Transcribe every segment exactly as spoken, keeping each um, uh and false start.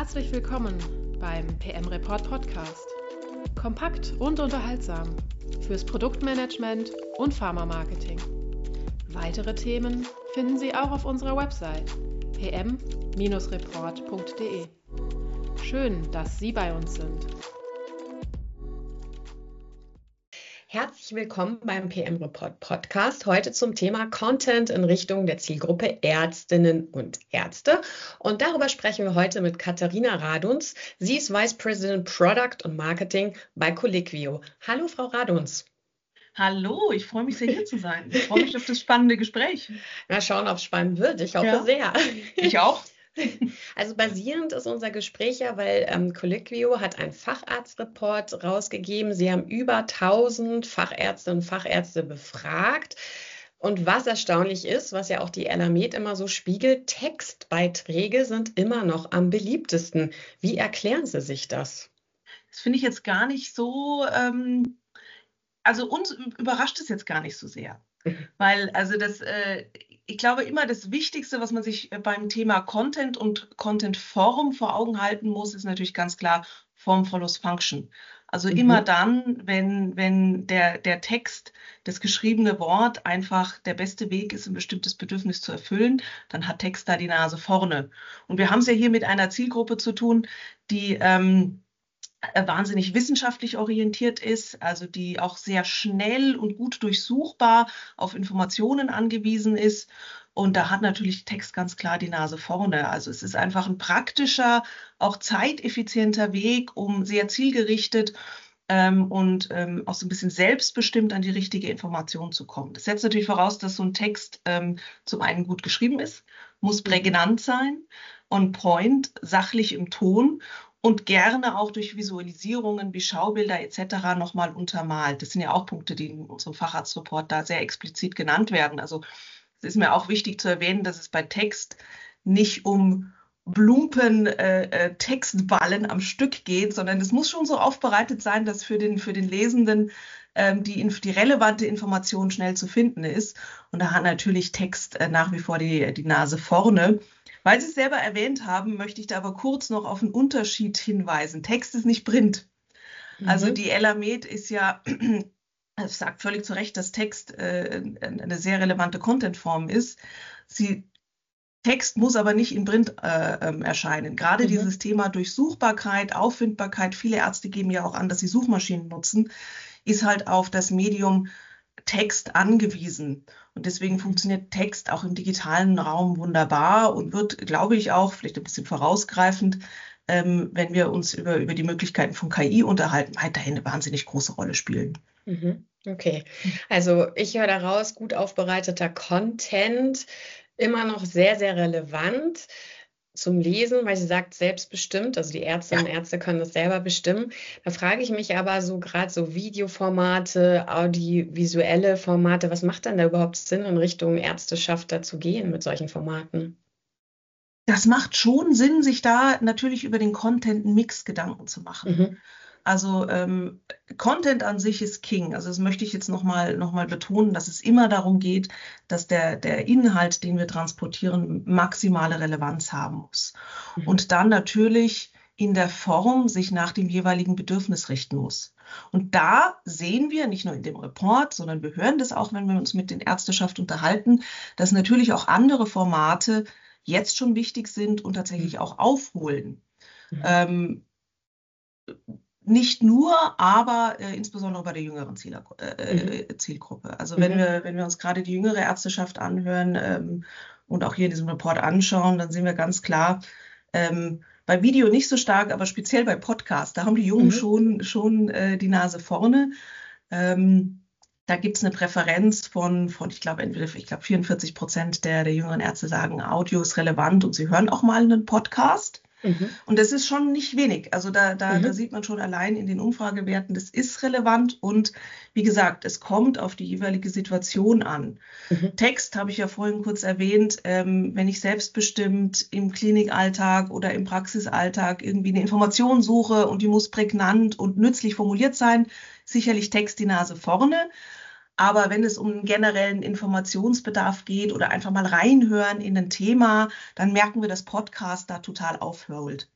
Herzlich willkommen beim P M Report Podcast. Kompakt und unterhaltsam fürs Produktmanagement und Pharma-Marketing. Weitere Themen finden Sie auch auf unserer Website p m Bindestrich report punkt d e. Schön, dass Sie bei uns sind. Herzlich willkommen beim P M Report Podcast. Heute zum Thema Content in Richtung der Zielgruppe Ärztinnen und Ärzte. Und darüber sprechen wir heute mit Katharina Raduns. Sie ist Vice President Product und Marketing bei Colliquio. Hallo, Frau Raduns. Hallo, ich freue mich sehr, hier zu sein. Ich freue mich auf das spannende Gespräch. Mal schauen, ob es spannend wird. Ich hoffe Ja, sehr. Ich auch. Also basierend ist unser Gespräch ja, weil ähm, Colliquio hat einen Facharztreport rausgegeben. Sie haben über tausend Fachärzte und Fachärzte befragt. Und was erstaunlich ist, was ja auch die Elamed immer so spiegelt, Textbeiträge sind immer noch am beliebtesten. Wie erklären Sie sich das? Das finde ich jetzt gar nicht so, ähm, also uns überrascht es jetzt gar nicht so sehr. Weil, also das, äh, ich glaube immer, das Wichtigste, was man sich beim Thema Content und Content-Form vor Augen halten muss, ist natürlich ganz klar Form follows Function. Also Mhm. immer dann, wenn, wenn der, der Text, das geschriebene Wort einfach der beste Weg ist, ein bestimmtes Bedürfnis zu erfüllen, dann hat Text da die Nase vorne. Und wir haben es ja hier mit einer Zielgruppe zu tun, die ähm, wahnsinnig wissenschaftlich orientiert ist, also die auch sehr schnell und gut durchsuchbar auf Informationen angewiesen ist. Und da hat natürlich Text ganz klar die Nase vorne. Also es ist einfach ein praktischer, auch zeiteffizienter Weg, um sehr zielgerichtet ähm, und ähm, auch so ein bisschen selbstbestimmt an die richtige Information zu kommen. Das setzt natürlich voraus, dass so ein Text ähm, zum einen gut geschrieben ist, muss prägnant sein, on point, sachlich im Ton und gerne auch durch Visualisierungen wie Schaubilder et cetera nochmal untermalt. Das sind ja auch Punkte, die in unserem Facharztreport da sehr explizit genannt werden. Also es ist mir auch wichtig zu erwähnen, dass es bei Text nicht um Blumpen äh, äh, Textballen am Stück geht, sondern es muss schon so aufbereitet sein, dass für den, für den Lesenden ähm, die, die relevante Information schnell zu finden ist. Und da hat natürlich Text äh, nach wie vor die, die Nase vorne. Weil Sie es selber erwähnt haben, möchte ich da aber kurz noch auf einen Unterschied hinweisen. Text ist nicht Print. Also Mhm. die Elamed ist ja, es sagt völlig zu Recht, dass Text äh, eine sehr relevante Contentform ist. Sie, Text muss aber nicht in Print äh, ähm, erscheinen. Gerade Mhm. dieses Thema Durchsuchbarkeit, Auffindbarkeit, viele Ärzte geben ja auch an, dass sie Suchmaschinen nutzen, ist halt auf das Medium Text angewiesen. Und deswegen funktioniert Text auch im digitalen Raum wunderbar und wird, glaube ich, auch, vielleicht ein bisschen vorausgreifend, ähm, wenn wir uns über, über die Möglichkeiten von K I unterhalten, weiterhin eine wahnsinnig große Rolle spielen. Mhm. Okay, also ich höre daraus, gut aufbereiteter Content, immer noch sehr, sehr relevant zum Lesen, weil sie sagt, selbstbestimmt, also die Ärztinnen und Ärzte können das selber bestimmen. Da frage ich mich aber so gerade so Videoformate, audiovisuelle Formate, was macht denn da überhaupt Sinn, in Richtung Ärzteschaft da zu gehen mit solchen Formaten? Das macht schon Sinn, sich da natürlich über den Content-Mix Gedanken zu machen. Mhm. Also ähm, Content an sich ist King. Also das möchte ich jetzt nochmal noch mal betonen, dass es immer darum geht, dass der, der Inhalt, den wir transportieren, maximale Relevanz haben muss. Mhm. Und dann natürlich in der Form sich nach dem jeweiligen Bedürfnis richten muss. Und da sehen wir, nicht nur in dem Report, sondern wir hören das auch, wenn wir uns mit den Ärzteschaft unterhalten, dass natürlich auch andere Formate jetzt schon wichtig sind und tatsächlich auch aufholen. Mhm. Ähm, Nicht nur, aber äh, insbesondere bei der jüngeren Ziel, äh, Mhm. Zielgruppe. Also Mhm. wenn wir, wenn wir uns gerade die jüngere Ärzteschaft anhören ähm, und auch hier in diesem Report anschauen, dann sehen wir ganz klar, ähm, bei Video nicht so stark, aber speziell bei Podcast, da haben die Jungen Mhm. schon, schon äh, die Nase vorne. Ähm, da gibt es eine Präferenz von, von ich glaube, entweder ich glaube vierundvierzig Prozent der, der jüngeren Ärzte sagen, Audio ist relevant und sie hören auch mal einen Podcast. Mhm. Und das ist schon nicht wenig. Also da, da, Mhm. da sieht man schon allein in den Umfragewerten, das ist relevant. Und wie gesagt, es kommt auf die jeweilige Situation an. Mhm. Text habe ich ja vorhin kurz erwähnt, ähm, wenn ich selbstbestimmt im Klinikalltag oder im Praxisalltag irgendwie eine Information suche und die muss prägnant und nützlich formuliert sein, sicherlich Text die Nase vorne. Aber wenn es um einen generellen Informationsbedarf geht oder einfach mal reinhören in ein Thema, dann merken wir, dass Podcast da total aufholt.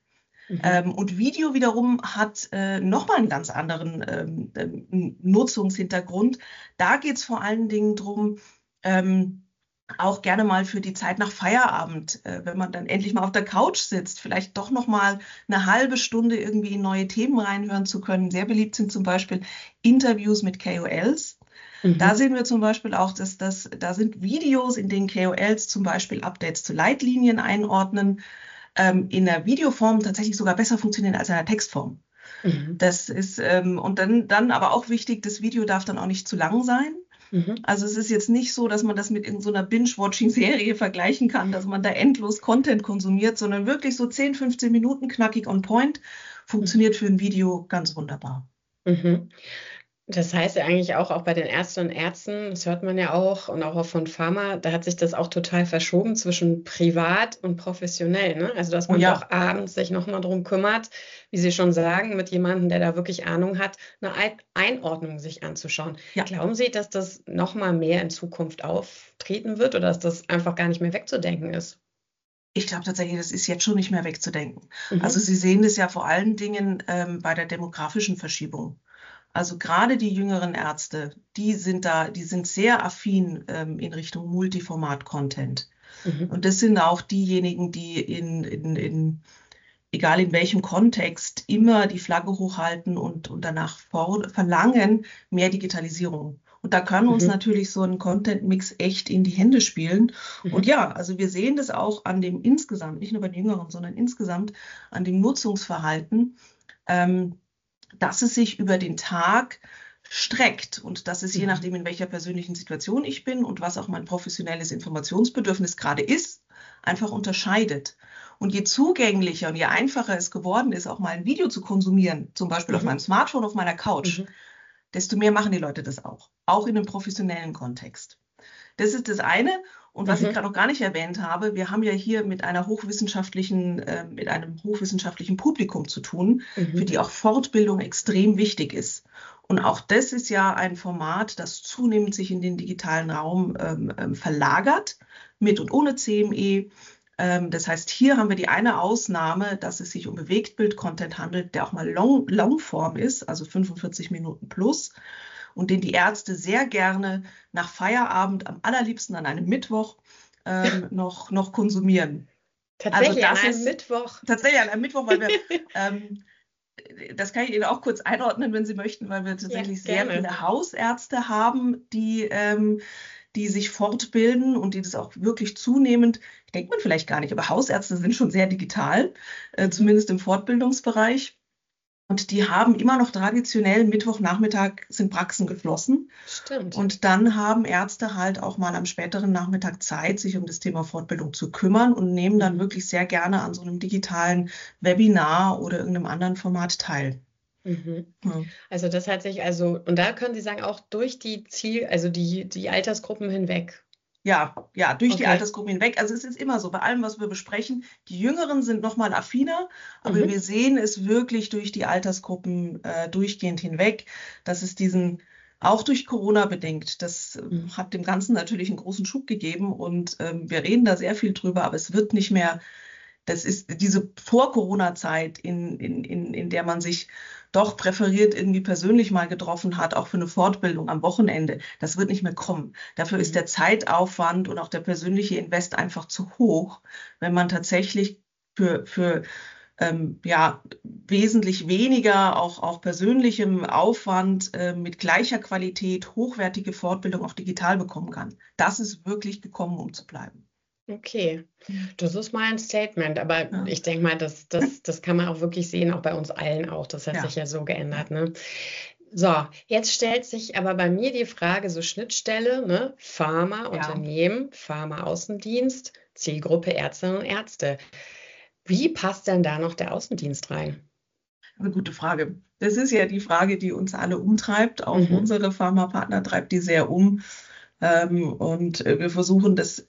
Mhm. Ähm, und Video wiederum hat äh, nochmal einen ganz anderen ähm, ähm, Nutzungshintergrund. Da geht es vor allen Dingen drum, ähm, auch gerne mal für die Zeit nach Feierabend, äh, wenn man dann endlich mal auf der Couch sitzt, vielleicht doch noch mal eine halbe Stunde irgendwie in neue Themen reinhören zu können. Sehr beliebt sind zum Beispiel Interviews mit K O Ls. Mhm. Da sehen wir zum Beispiel auch, dass das, da sind Videos, in denen K O Ls zum Beispiel Updates zu Leitlinien einordnen, ähm, in der Videoform tatsächlich sogar besser funktionieren als in der Textform. Mhm. Das ist, ähm, und dann, dann aber auch wichtig, das Video darf dann auch nicht zu lang sein. Mhm. Also es ist jetzt nicht so, dass man das mit irgendeiner Binge-Watching-Serie vergleichen kann, dass man da endlos Content konsumiert, sondern wirklich so zehn, fünfzehn Minuten knackig on point funktioniert mhm. für ein Video ganz wunderbar. Mhm. Das heißt ja eigentlich auch, auch bei den Ärztinnen und Ärzten, das hört man ja auch, und auch von Pharma, da hat sich das auch total verschoben zwischen privat und professionell, ne? Also dass man oh ja. doch abends sich nochmal drum kümmert, wie Sie schon sagen, mit jemandem, der da wirklich Ahnung hat, eine Einordnung sich anzuschauen. Ja. Glauben Sie, dass das nochmal mehr in Zukunft auftreten wird oder dass das einfach gar nicht mehr wegzudenken ist? Ich glaube tatsächlich, das ist jetzt schon nicht mehr wegzudenken. Mhm. Also Sie sehen das ja vor allen Dingen ähm, bei der demografischen Verschiebung. Also gerade die jüngeren Ärzte, die sind da, die sind sehr affin ähm, in Richtung Multiformat-Content. Mhm. Und das sind auch diejenigen, die in, in, in, egal in welchem Kontext, immer die Flagge hochhalten und, und danach vor, verlangen mehr Digitalisierung. Und da kann uns mhm. natürlich so ein Content-Mix echt in die Hände spielen. Mhm. Und ja, also wir sehen das auch an dem insgesamt, nicht nur bei den Jüngeren, sondern insgesamt an dem Nutzungsverhalten, ähm, dass es sich über den Tag streckt und dass es je nachdem, in welcher persönlichen Situation ich bin und was auch mein professionelles Informationsbedürfnis gerade ist, einfach unterscheidet. Und je zugänglicher und je einfacher es geworden ist, auch mal ein Video zu konsumieren, zum Beispiel mhm. auf meinem Smartphone, auf meiner Couch, mhm. desto mehr machen die Leute das auch, auch in einem professionellen Kontext. Das ist das eine. Und was mhm. ich gerade noch gar nicht erwähnt habe, wir haben ja hier mit einer hochwissenschaftlichen, äh, mit einem hochwissenschaftlichen Publikum zu tun, mhm. für die auch Fortbildung extrem wichtig ist. Und auch das ist ja ein Format, das zunehmend sich in den digitalen Raum ähm, ähm, verlagert, mit und ohne C M E. Ähm, das heißt, hier haben wir die eine Ausnahme, dass es sich um Bewegtbild-Content handelt, der auch mal Long, Longform ist, also fünfundvierzig Minuten plus. Und den die Ärzte sehr gerne nach Feierabend, am allerliebsten an einem Mittwoch, ähm, noch, noch konsumieren. Tatsächlich also das an einem ist, Mittwoch? Tatsächlich an einem Mittwoch, weil wir, ähm, das kann ich Ihnen auch kurz einordnen, wenn Sie möchten, weil wir tatsächlich ja, sehr viele Hausärzte haben, die, ähm, die sich fortbilden und die das auch wirklich zunehmend, denkt man vielleicht gar nicht, aber Hausärzte sind schon sehr digital, äh, zumindest im Fortbildungsbereich. Und die haben immer noch traditionell Mittwochnachmittag sind Praxen geschlossen. Stimmt. Und dann haben Ärzte halt auch mal am späteren Nachmittag Zeit, sich um das Thema Fortbildung zu kümmern und nehmen dann mhm. wirklich sehr gerne an so einem digitalen Webinar oder irgendeinem anderen Format teil. Mhm. Ja. Also das hat sich also, und da können Sie sagen, auch durch die Ziel, also die, die Altersgruppen hinweg. Ja, ja, durch okay. die Altersgruppen hinweg. Also es ist immer so, bei allem, was wir besprechen, die Jüngeren sind nochmal affiner, aber mhm. wir sehen es wirklich durch die Altersgruppen äh, durchgehend hinweg, dass es diesen, auch durch Corona bedingt, das mhm. hat dem Ganzen natürlich einen großen Schub gegeben und ähm, wir reden da sehr viel drüber, aber es wird nicht mehr, das ist diese Vor-Corona-Zeit, in, in, in, in der man sich doch präferiert irgendwie persönlich mal getroffen hat, auch für eine Fortbildung am Wochenende, das wird nicht mehr kommen. Dafür mhm. ist der Zeitaufwand und auch der persönliche Invest einfach zu hoch, wenn man tatsächlich für, für ähm, ja, wesentlich weniger, auch, auch persönlichem Aufwand äh, mit gleicher Qualität hochwertige Fortbildung auch digital bekommen kann. Das ist wirklich gekommen, um zu bleiben. Okay, das ist mal ein Statement, aber ja. ich denke mal, das, das, das kann man auch wirklich sehen, auch bei uns allen auch. Das hat ja. sich ja so geändert. Ne? So, jetzt stellt sich aber bei mir die Frage, so Schnittstelle, ne? Pharma, ja. Unternehmen, Pharma-Außendienst, Zielgruppe Ärztinnen und Ärzte. Wie passt denn da noch der Außendienst rein? Eine gute Frage. Das ist ja die Frage, die uns alle umtreibt. Auch mhm. unsere Pharmapartner treibt die sehr um. Ähm, und wir versuchen das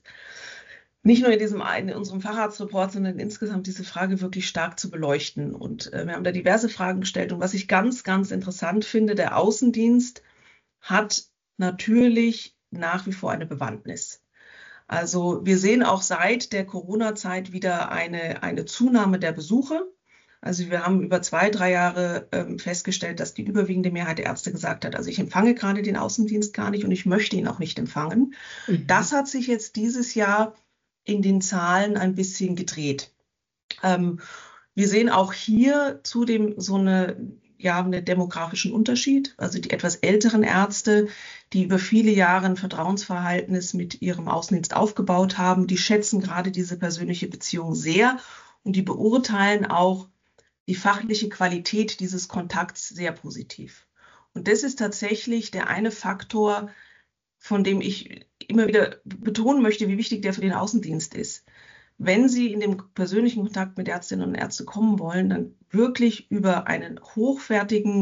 nicht nur in diesem in unserem Facharztreport, sondern insgesamt diese Frage wirklich stark zu beleuchten. Und äh, wir haben da diverse Fragen gestellt. Und was ich ganz, ganz interessant finde, der Außendienst hat natürlich nach wie vor eine Bewandtnis. Also wir sehen auch seit der Corona-Zeit wieder eine, eine Zunahme der Besuche. Also wir haben über zwei, drei Jahre ähm, festgestellt, dass die überwiegende Mehrheit der Ärzte gesagt hat, also ich empfange gerade den Außendienst gar nicht und ich möchte ihn auch nicht empfangen. Mhm. Das hat sich jetzt dieses Jahr in den Zahlen ein bisschen gedreht. Ähm, wir sehen auch hier zudem so eine, ja, einen demografischen Unterschied. Also die etwas älteren Ärzte, die über viele Jahre ein Vertrauensverhältnis mit ihrem Außendienst aufgebaut haben, die schätzen gerade diese persönliche Beziehung sehr und die beurteilen auch die fachliche Qualität dieses Kontakts sehr positiv. Und das ist tatsächlich der eine Faktor, von dem ich immer wieder betonen möchte, wie wichtig der für den Außendienst ist. Wenn Sie in den persönlichen Kontakt mit Ärztinnen und Ärzten kommen wollen, dann wirklich über einen hochwertigen,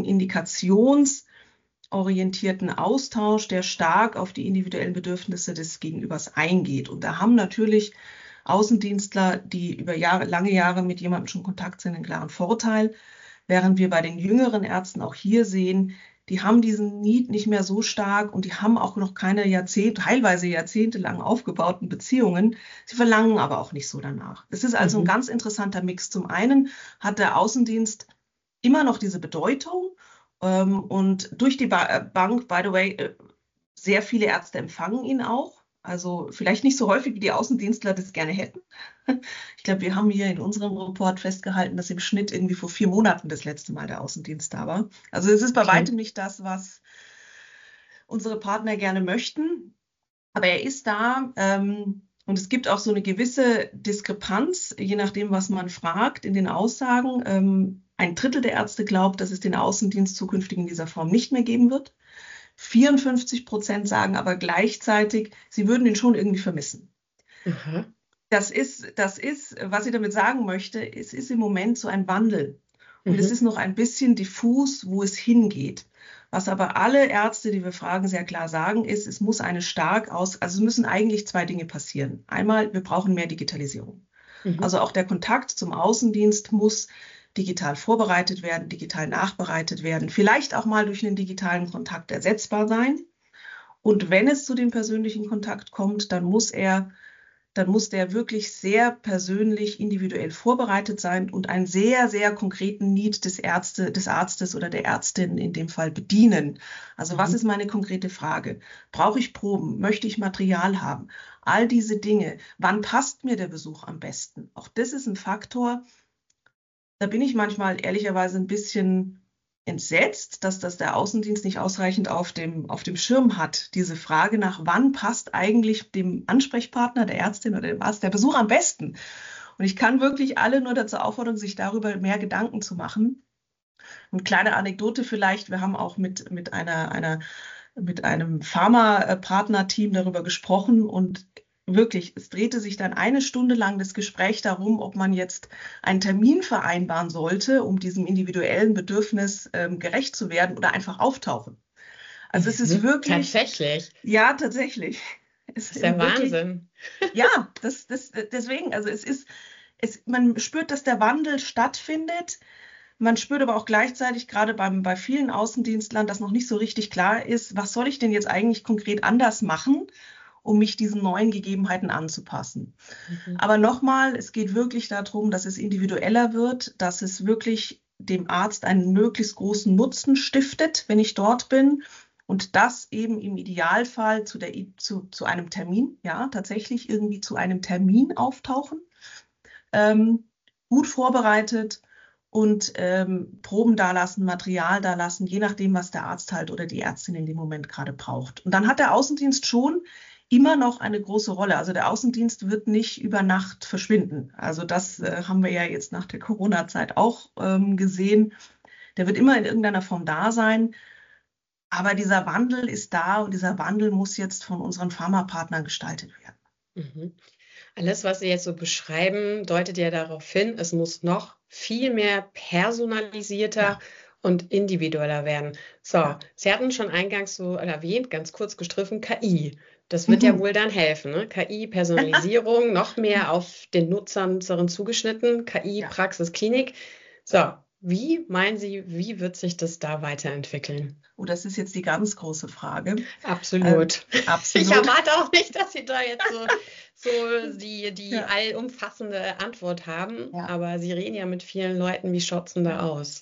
indikationsorientierten Austausch, der stark auf die individuellen Bedürfnisse des Gegenübers eingeht. Und da haben natürlich Außendienstler, die über Jahre, lange Jahre mit jemandem schon in Kontakt sind, einen klaren Vorteil, während wir bei den jüngeren Ärzten auch hier sehen, die haben diesen Need nicht mehr so stark und die haben auch noch keine Jahrzehnte, teilweise jahrzehntelang aufgebauten Beziehungen. Sie verlangen aber auch nicht so danach. Es ist also Mhm. ein ganz interessanter Mix. Zum einen hat der Außendienst immer noch diese Bedeutung ähm, und durch die ba- Bank, by the way, äh, sehr viele Ärzte empfangen ihn auch. Also vielleicht nicht so häufig, wie die Außendienstler das gerne hätten. Ich glaube, wir haben hier in unserem Report festgehalten, dass im Schnitt irgendwie vor vier Monaten das letzte Mal der Außendienst da war. Also es ist bei Okay. weitem nicht das, was unsere Partner gerne möchten. Aber er ist da ähm, und es gibt auch so eine gewisse Diskrepanz, je nachdem, was man fragt, in den Aussagen. Ähm, ein Drittel der Ärzte glaubt, dass es den Außendienst zukünftig in dieser Form nicht mehr geben wird. vierundfünfzig Prozent sagen aber gleichzeitig, sie würden ihn schon irgendwie vermissen. Aha. Das ist, das ist, was ich damit sagen möchte, es ist im Moment so ein Wandel. Und Mhm. es ist noch ein bisschen diffus, wo es hingeht. Was aber alle Ärzte, die wir fragen, sehr klar sagen, ist, es muss eine stark aus, also es müssen eigentlich zwei Dinge passieren. Einmal, wir brauchen mehr Digitalisierung. Mhm. Also auch der Kontakt zum Außendienst muss digital vorbereitet werden, digital nachbereitet werden, vielleicht auch mal durch einen digitalen Kontakt ersetzbar sein. Und wenn es zu dem persönlichen Kontakt kommt, dann muss er, dann muss der wirklich sehr persönlich, individuell vorbereitet sein und einen sehr, sehr konkreten Need des Ärzte, des Arztes oder der Ärztin in dem Fall bedienen. Also was Mhm. ist meine konkrete Frage? Brauche ich Proben? Möchte ich Material haben? All diese Dinge. Wann passt mir der Besuch am besten? Auch das ist ein Faktor. Da bin ich manchmal ehrlicherweise ein bisschen entsetzt, dass das der Außendienst nicht ausreichend auf dem, auf dem Schirm hat. Diese Frage nach, wann passt eigentlich dem Ansprechpartner, der Ärztin oder dem Arzt der Besuch am besten? Und ich kann wirklich alle nur dazu auffordern, sich darüber mehr Gedanken zu machen. Und kleine Anekdote vielleicht, wir haben auch mit, mit einer, einer, mit einem Pharma-Partner-Team darüber gesprochen und wirklich, es drehte sich dann eine Stunde lang das Gespräch darum, ob man jetzt einen Termin vereinbaren sollte, um diesem individuellen Bedürfnis ähm, gerecht zu werden oder einfach auftauchen. Also es ist Mhm. wirklich, Tatsächlich. ja, tatsächlich. Es Das ist der wirklich, Wahnsinn. ja, das, das, deswegen, also es ist, es, man spürt, dass der Wandel stattfindet. Man spürt aber auch gleichzeitig gerade beim, bei vielen Außendienstlern, dass noch nicht so richtig klar ist, was soll ich denn jetzt eigentlich konkret anders machen, um mich diesen neuen Gegebenheiten anzupassen. Mhm. Aber nochmal, es geht wirklich darum, dass es individueller wird, dass es wirklich dem Arzt einen möglichst großen Nutzen stiftet, wenn ich dort bin. Und das eben im Idealfall zu, der, zu, zu einem Termin, ja, tatsächlich irgendwie zu einem Termin auftauchen, ähm, gut vorbereitet und ähm, Proben dalassen, Material dalassen, je nachdem, was der Arzt halt oder die Ärztin in dem Moment gerade braucht. Und dann hat der Außendienst schon immer noch eine große Rolle. Also der Außendienst wird nicht über Nacht verschwinden. Also das äh, haben wir ja jetzt nach der Corona-Zeit auch ähm, gesehen. Der wird immer in irgendeiner Form da sein. Aber dieser Wandel ist da und dieser Wandel muss jetzt von unseren Pharmapartnern gestaltet werden. Mhm. Alles, was Sie jetzt so beschreiben, deutet ja darauf hin, es muss noch viel mehr personalisierter Ja. und individueller werden. So, Ja. Sie hatten schon eingangs so erwähnt, ganz kurz gestriffen, K I. Das wird ja Mhm. wohl dann helfen, ne? K I, Personalisierung, noch mehr auf den Nutzer, Nutzerin zugeschnitten, K I, Ja. Praxis, Klinik. So, Wie meinen Sie, wie wird sich das da weiterentwickeln? Oh, das ist jetzt die ganz große Frage. Absolut. Ähm, absolut. Ich erwarte auch nicht, dass Sie da jetzt so, so die, die Ja. allumfassende Antwort haben, Ja. aber Sie reden ja mit vielen Leuten. Wie schaut es denn da Ja. aus?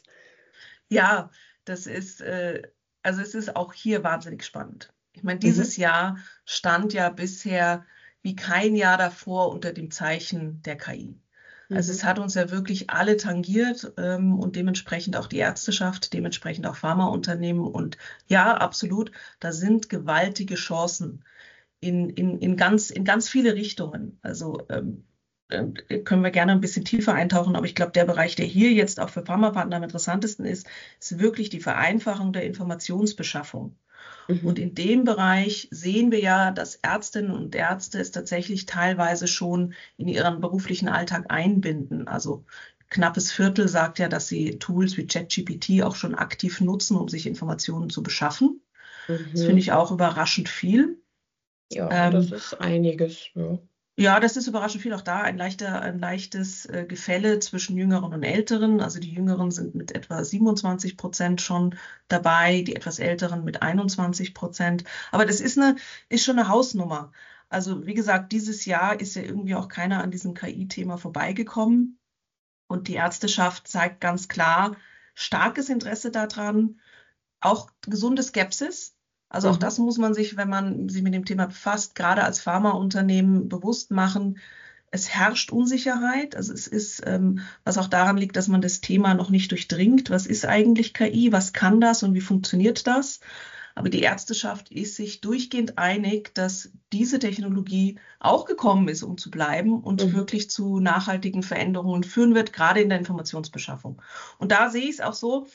Ja, das ist, äh, also es ist auch hier wahnsinnig spannend. Ich meine, dieses Mhm. Jahr stand ja bisher wie kein Jahr davor unter dem Zeichen der K I. Also Mhm. es hat uns ja wirklich alle tangiert ähm, und dementsprechend auch die Ärzteschaft, dementsprechend auch Pharmaunternehmen. Und ja, absolut, da sind gewaltige Chancen in, in, in, ganz, in ganz viele Richtungen. Also ähm, äh, können wir gerne ein bisschen tiefer eintauchen, aber ich glaube, der Bereich, der hier jetzt auch für Pharmapartner am interessantesten ist, ist wirklich die Vereinfachung der Informationsbeschaffung. Mhm. Und in dem Bereich sehen wir ja, dass Ärztinnen und Ärzte es tatsächlich teilweise schon in ihren beruflichen Alltag einbinden. Also knappes Viertel sagt ja, dass sie Tools wie ChatGPT auch schon aktiv nutzen, um sich Informationen zu beschaffen. Das finde Mhm. ich auch überraschend viel. Ja, das Ähm, ist einiges. Ja. ja, das ist überraschend viel. Auch da ein leichter, ein leichtes äh, Gefälle zwischen Jüngeren und Älteren. Also die Jüngeren sind mit etwa siebenundzwanzig Prozent schon dabei, die etwas Älteren mit einundzwanzig Prozent. Aber das ist eine, ist schon eine Hausnummer. Also wie gesagt, dieses Jahr ist ja irgendwie auch keiner an diesem K I-Thema vorbeigekommen. Und die Ärzteschaft zeigt ganz klar starkes Interesse daran, auch gesunde Skepsis. Also auch Mhm. das muss man sich, wenn man sich mit dem Thema befasst, gerade als Pharmaunternehmen bewusst machen. Es herrscht Unsicherheit. Also es ist, ähm, was auch daran liegt, dass man das Thema noch nicht durchdringt. Was ist eigentlich K I? Was kann das und wie funktioniert das? Aber die Ärzteschaft ist sich durchgehend einig, dass diese Technologie auch gekommen ist, um zu bleiben und Mhm. wirklich zu nachhaltigen Veränderungen führen wird, gerade in der Informationsbeschaffung. Und da sehe ich es auch so,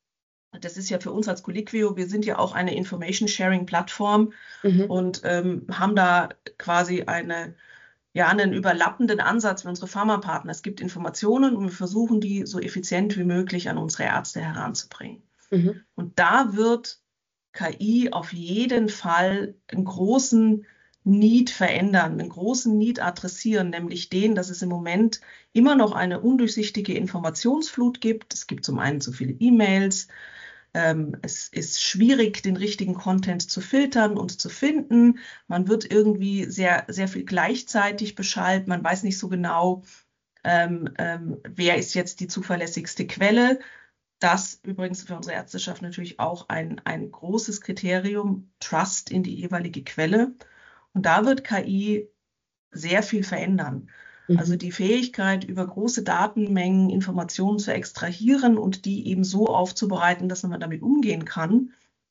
das ist ja für uns als Colliquio, wir sind ja auch eine Information-Sharing-Plattform Mhm. und ähm, haben da quasi eine, ja, einen überlappenden Ansatz für unsere Pharmapartner. Es gibt Informationen und wir versuchen, die so effizient wie möglich an unsere Ärzte heranzubringen. Mhm. Und da wird K I auf jeden Fall einen großen Need verändern, einen großen Need adressieren, nämlich den, dass es im Moment immer noch eine undurchsichtige Informationsflut gibt. Es gibt zum einen zu viele E-Mails, ähm, es ist schwierig, den richtigen Content zu filtern und zu finden. Man wird irgendwie sehr, sehr viel gleichzeitig beschallt. Man weiß nicht so genau, ähm, ähm, wer ist jetzt die zuverlässigste Quelle. Das übrigens für unsere Ärzteschaft natürlich auch ein, ein großes Kriterium, Trust in die jeweilige Quelle. Und da wird K I sehr viel verändern. Also Mhm. die Fähigkeit, über große Datenmengen Informationen zu extrahieren und die eben so aufzubereiten, dass man damit umgehen kann.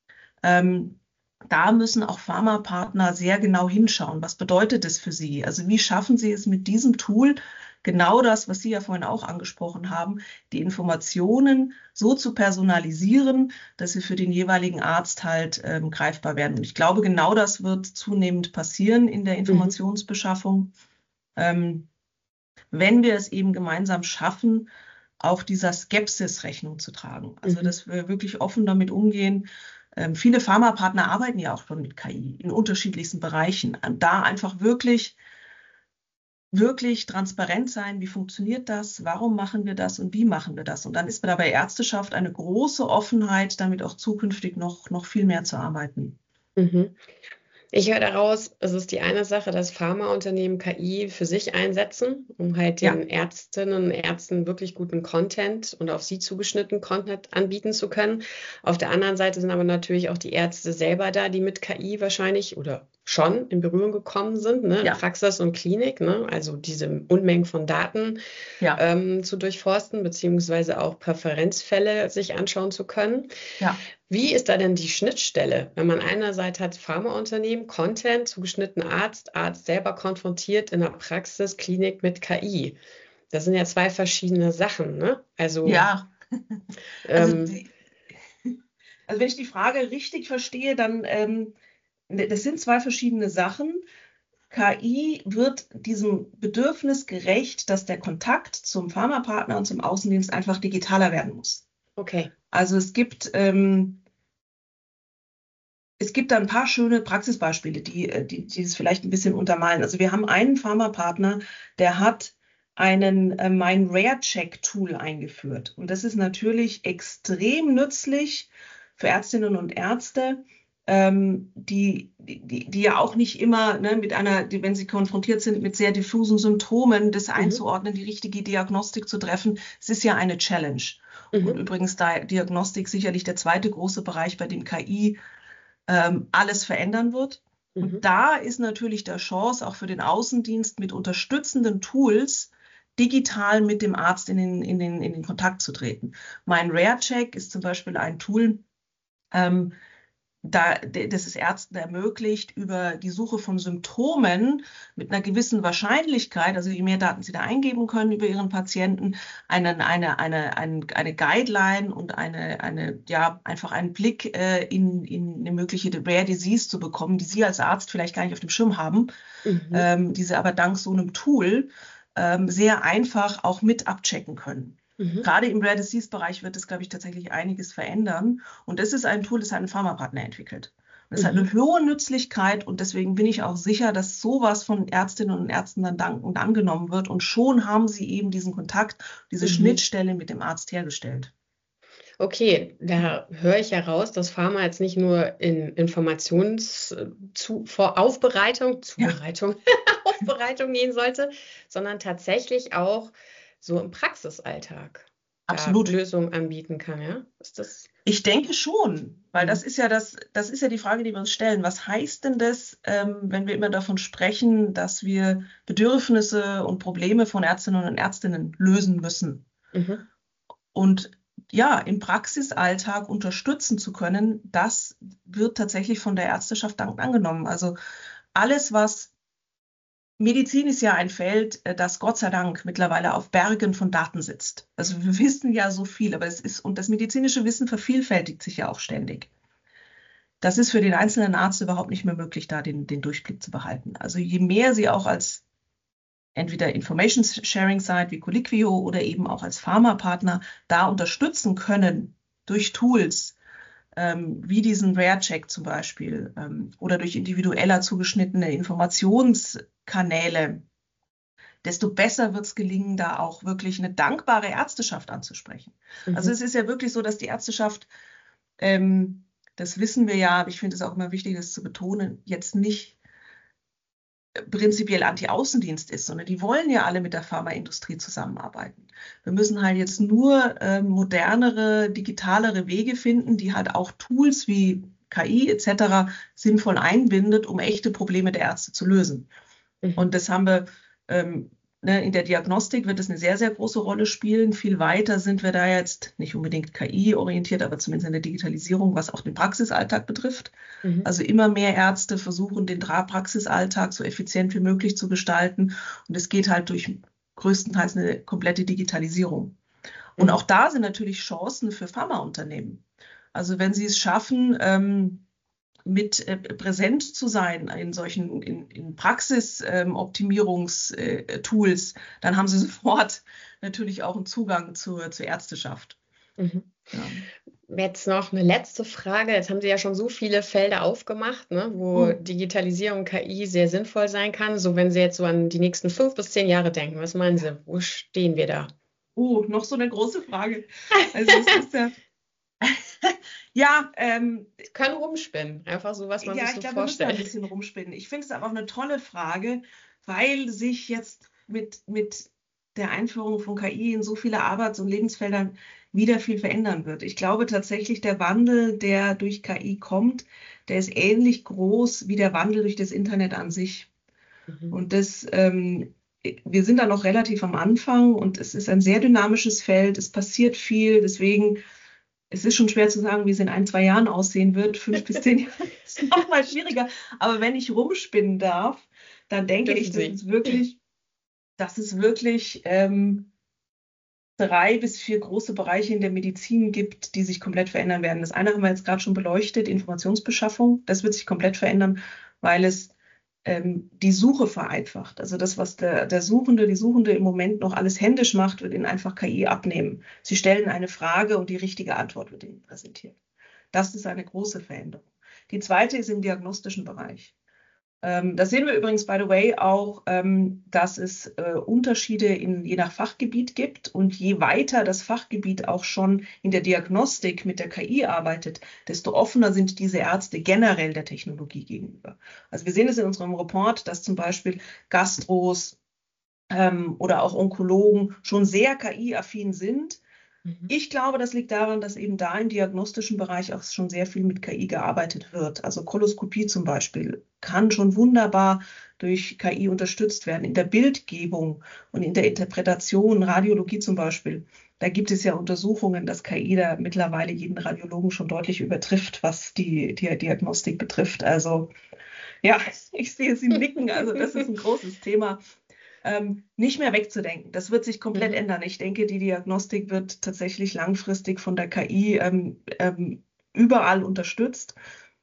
Ähm, da müssen auch Pharmapartner sehr genau hinschauen. Was bedeutet das für sie? Also wie schaffen sie es mit diesem Tool, genau das, was Sie ja vorhin auch angesprochen haben, die Informationen so zu personalisieren, dass sie für den jeweiligen Arzt halt ähm, greifbar werden. Und ich glaube, genau das wird zunehmend passieren in der Informationsbeschaffung. Ähm, wenn wir es eben gemeinsam schaffen, auch dieser Skepsis Rechnung zu tragen. Also, Mhm. dass wir wirklich offen damit umgehen. Ähm, viele Pharmapartner arbeiten ja auch schon mit K I in unterschiedlichsten Bereichen. Und da einfach wirklich, wirklich transparent sein, wie funktioniert das, warum machen wir das und wie machen wir das. Und dann ist bei der Ärzteschaft eine große Offenheit, damit auch zukünftig noch, noch viel mehr zu arbeiten. Mhm. Ich höre daraus, es ist die eine Sache, dass Pharmaunternehmen K I für sich einsetzen, um halt Ja. den Ärztinnen und Ärzten wirklich guten Content und auf sie zugeschnittenen Content anbieten zu können. Auf der anderen Seite sind aber natürlich auch die Ärzte selber da, die mit K I wahrscheinlich oder schon in Berührung gekommen sind, ne, in Ja. Praxis und Klinik, ne, also diese Unmengen von Daten Ja. ähm, zu durchforsten, beziehungsweise auch Präferenzfälle sich anschauen zu können. Ja. Wie ist da denn die Schnittstelle, wenn man einerseits hat Pharmaunternehmen, Content, zugeschnittenen Arzt, Arzt selber konfrontiert in der Praxis, Klinik mit K I? Das sind ja zwei verschiedene Sachen, ne? Also, Ja. Also, ähm, die, also wenn ich die Frage richtig verstehe, dann ähm, das sind zwei verschiedene Sachen. K I wird diesem Bedürfnis gerecht, dass der Kontakt zum Pharmapartner und zum Außendienst einfach digitaler werden muss. okay. Also es gibt, ähm, es gibt da ein paar schöne Praxisbeispiele, die, die, die es vielleicht ein bisschen untermalen. Also wir haben einen Pharmapartner, der hat einen äh, mein Rare-Check-Tool eingeführt. Und das ist natürlich extrem nützlich für Ärztinnen und Ärzte, ähm, die, die, die ja auch nicht immer, ne, mit einer, die, wenn sie konfrontiert sind mit sehr diffusen Symptomen, das einzuordnen, die richtige Diagnostik zu treffen, es ist ja eine Challenge. Mhm. Und übrigens da Diagnostik sicherlich der zweite große Bereich, bei dem K I ähm, alles verändern wird. Mhm. Und da ist natürlich der Chance, auch für den Außendienst mit unterstützenden Tools digital mit dem Arzt in den, in den, in den Kontakt zu treten. Mein Rare-Check ist zum Beispiel ein Tool, ähm, da, das es Ärzten ermöglicht, über die Suche von Symptomen mit einer gewissen Wahrscheinlichkeit, also je mehr Daten sie da eingeben können über ihren Patienten, eine, eine, eine, eine, eine Guideline und eine, eine, ja, einfach einen Blick äh, in, in eine mögliche Rare Disease zu bekommen, die Sie als Arzt vielleicht gar nicht auf dem Schirm haben, Mhm. ähm, die Sie aber dank so einem Tool ähm, sehr einfach auch mit abchecken können. Mhm. Gerade im Rare Disease Bereich wird es, glaube ich, tatsächlich einiges verändern. Und das ist ein Tool, das hat ein Pharmapartner entwickelt. Und es Mhm. hat eine hohe Nützlichkeit und deswegen bin ich auch sicher, dass sowas von Ärztinnen und Ärzten dann dankend angenommen wird. Und schon haben sie eben diesen Kontakt, diese Mhm. Schnittstelle mit dem Arzt hergestellt. Okay, da höre ich heraus, dass Pharma jetzt nicht nur in Informations zu, vor Aufbereitung, Zubereitung, Aufbereitung gehen sollte, sondern tatsächlich auch so im Praxisalltag da Absolut. Lösungen anbieten kann, ja? Ist das? Ich denke schon, weil Mhm. das ist ja das, das ist ja die Frage, die wir uns stellen. Was heißt denn das, ähm, wenn wir immer davon sprechen, dass wir Bedürfnisse und Probleme von Ärztinnen und Ärztinnen lösen müssen? Mhm. Und ja, im Praxisalltag unterstützen zu können, das wird tatsächlich von der Ärzteschaft dankend angenommen. Also alles, was Medizin ist ja ein Feld, äh, das Gott sei Dank mittlerweile auf Bergen von Daten sitzt. Also wir wissen ja so viel, aber es ist, und das medizinische Wissen vervielfältigt sich ja auch ständig. Das ist für den einzelnen Arzt überhaupt nicht mehr möglich, da den, den Durchblick zu behalten. Also je mehr Sie auch als entweder Information Sharing Site wie Colliquio oder eben auch als Pharmapartner da unterstützen können durch Tools, ähm, wie diesen Rare-Check zum Beispiel, ähm, oder durch individueller zugeschnittene Informationskanäle, desto besser wird es gelingen, da auch wirklich eine dankbare Ärzteschaft anzusprechen. Mhm. Also es ist ja wirklich so, dass die Ärzteschaft, ähm, das wissen wir ja, aber ich finde es auch immer wichtig, das zu betonen, jetzt nicht prinzipiell Anti-Außendienst ist, sondern die wollen ja alle mit der Pharmaindustrie zusammenarbeiten. Wir müssen halt jetzt nur äh, modernere, digitalere Wege finden, die halt auch Tools wie K I et cetera sinnvoll einbindet, um echte Probleme der Ärzte zu lösen. Mhm. Und das haben wir ähm, ne, in der Diagnostik wird es eine sehr, sehr große Rolle spielen. Viel weiter sind wir da jetzt nicht unbedingt K I-orientiert, aber zumindest in der Digitalisierung, was auch den Praxisalltag betrifft. Mhm. Also immer mehr Ärzte versuchen, den Praxisalltag so effizient wie möglich zu gestalten. Und es geht halt durch größtenteils eine komplette Digitalisierung. Und Mhm. auch da sind natürlich Chancen für Pharmaunternehmen. Also wenn sie es schaffen, ähm, mit äh, präsent zu sein in solchen in, in Praxisoptimierungstools, ähm, äh, dann haben sie sofort natürlich auch einen Zugang zur, zur Ärzteschaft. Mhm. Ja. Jetzt noch eine letzte Frage. Jetzt haben Sie ja schon so viele Felder aufgemacht, ne, wo Mhm. Digitalisierung, K I sehr sinnvoll sein kann. So, wenn Sie jetzt so an die nächsten fünf bis zehn Jahre denken, was meinen Sie? Wo stehen wir da? Oh, noch so eine große Frage. Also es ist ja, ja, ähm, Sie können rumspinnen. Einfach so, was man ja, sich ich so glaube, wir müssen da ein vorstellt. bisschen rumspinnen. Ich finde es aber auch eine tolle Frage, weil sich jetzt mit, mit der Einführung von K I in so viele Arbeits- und Lebensfeldern wieder viel verändern wird. Ich glaube tatsächlich, der Wandel, der durch K I kommt, der ist ähnlich groß wie der Wandel durch das Internet an sich. Mhm. Und das, ähm, wir sind da noch relativ am Anfang und es ist ein sehr dynamisches Feld, es passiert viel, deswegen es ist schon schwer zu sagen, wie es in ein, zwei Jahren aussehen wird. Fünf bis zehn Jahre ist noch mal schwieriger. Aber wenn ich rumspinnen darf, dann denke Dürfen ich, dass Sie. es wirklich, dass es wirklich ähm, drei bis vier große Bereiche in der Medizin gibt, die sich komplett verändern werden. Das eine haben wir jetzt gerade schon beleuchtet, Informationsbeschaffung. Das wird sich komplett verändern, weil es ähm, die Suche vereinfacht. Also das, was der, der Suchende, die Suchende im Moment noch alles händisch macht, wird ihnen einfach K I abnehmen. Sie stellen eine Frage und die richtige Antwort wird ihnen präsentiert. Das ist eine große Veränderung. Die zweite ist im diagnostischen Bereich. Ähm, da sehen wir übrigens, by the way, auch, ähm, dass es äh, Unterschiede in, je nach Fachgebiet gibt. Und je weiter das Fachgebiet auch schon in der Diagnostik mit der K I arbeitet, desto offener sind diese Ärzte generell der Technologie gegenüber. Also wir sehen es in unserem Report, dass zum Beispiel Gastros ähm, oder auch Onkologen schon sehr K I-affin sind. Ich glaube, das liegt daran, dass eben da im diagnostischen Bereich auch schon sehr viel mit K I gearbeitet wird. Also Koloskopie zum Beispiel kann schon wunderbar durch K I unterstützt werden. In der Bildgebung und in der Interpretation, Radiologie zum Beispiel, da gibt es ja Untersuchungen, dass K I da mittlerweile jeden Radiologen schon deutlich übertrifft, was die, die Diagnostik betrifft. Also ja, ich sehe Sie nicken. Also das ist ein großes Thema. Ähm, nicht mehr wegzudenken. Das wird sich komplett mhm. ändern. Ich denke, die Diagnostik wird tatsächlich langfristig von der K I ähm, ähm, überall unterstützt.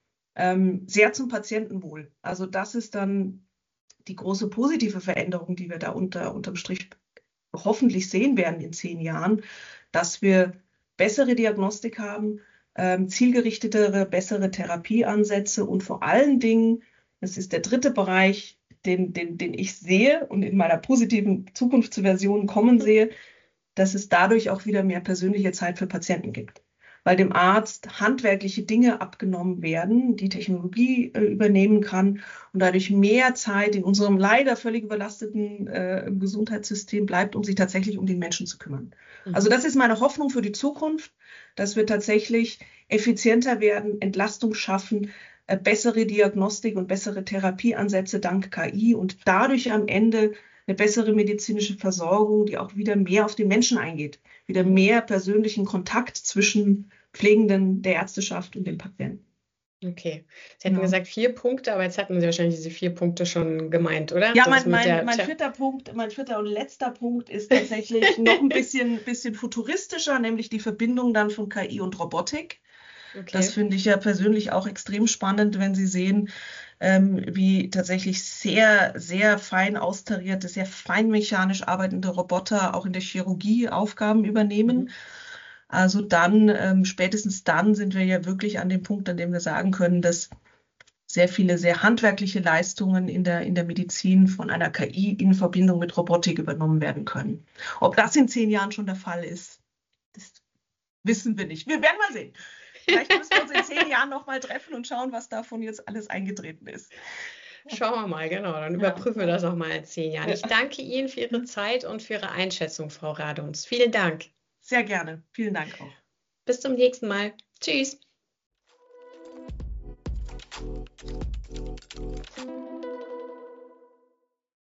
Ähm, sehr zum Patientenwohl. Also das ist dann die große positive Veränderung, die wir da unter, unterm Strich hoffentlich sehen werden in zehn Jahren, dass wir bessere Diagnostik haben, ähm, zielgerichtetere, bessere Therapieansätze und vor allen Dingen, das ist der dritte Bereich, Den, den, den ich sehe und in meiner positiven Zukunftsversion kommen sehe, dass es dadurch auch wieder mehr persönliche Zeit für Patienten gibt. Weil dem Arzt handwerkliche Dinge abgenommen werden, die Technologie äh, übernehmen kann und dadurch mehr Zeit in unserem leider völlig überlasteten äh, Gesundheitssystem bleibt, um sich tatsächlich um den Menschen zu kümmern. Mhm. Also das ist meine Hoffnung für die Zukunft, dass wir tatsächlich effizienter werden, Entlastung schaffen, bessere Diagnostik und bessere Therapieansätze dank K I und dadurch am Ende eine bessere medizinische Versorgung, die auch wieder mehr auf den Menschen eingeht, wieder mehr persönlichen Kontakt zwischen Pflegenden, der Ärzteschaft und den Patienten. Okay, Sie hatten ja. gesagt vier Punkte, aber jetzt hatten Sie wahrscheinlich diese vier Punkte schon gemeint, oder? Ja, mein, mein, mein vierter Punkt, mein vierter und letzter Punkt ist tatsächlich noch ein bisschen, bisschen futuristischer, nämlich die Verbindung dann von K I und Robotik. Okay. Das finde ich ja persönlich auch extrem spannend, wenn Sie sehen, ähm, wie tatsächlich sehr, sehr fein austarierte, sehr feinmechanisch arbeitende Roboter auch in der Chirurgie Aufgaben übernehmen. Mhm. Also dann, ähm, spätestens dann sind wir ja wirklich an dem Punkt, an dem wir sagen können, dass sehr viele sehr handwerkliche Leistungen in der, in der Medizin von einer K I in Verbindung mit Robotik übernommen werden können. Ob das in zehn Jahren schon der Fall ist, das wissen wir nicht. Wir werden mal sehen. Vielleicht müssen wir uns in zehn Jahren noch mal treffen und schauen, was davon jetzt alles eingetreten ist. Schauen wir mal, genau. Dann überprüfen ja. wir das noch mal in zehn Jahren. Ich danke Ihnen für Ihre Zeit und für Ihre Einschätzung, Frau Raduns. Vielen Dank. Sehr gerne. Vielen Dank auch. Bis zum nächsten Mal. Tschüss.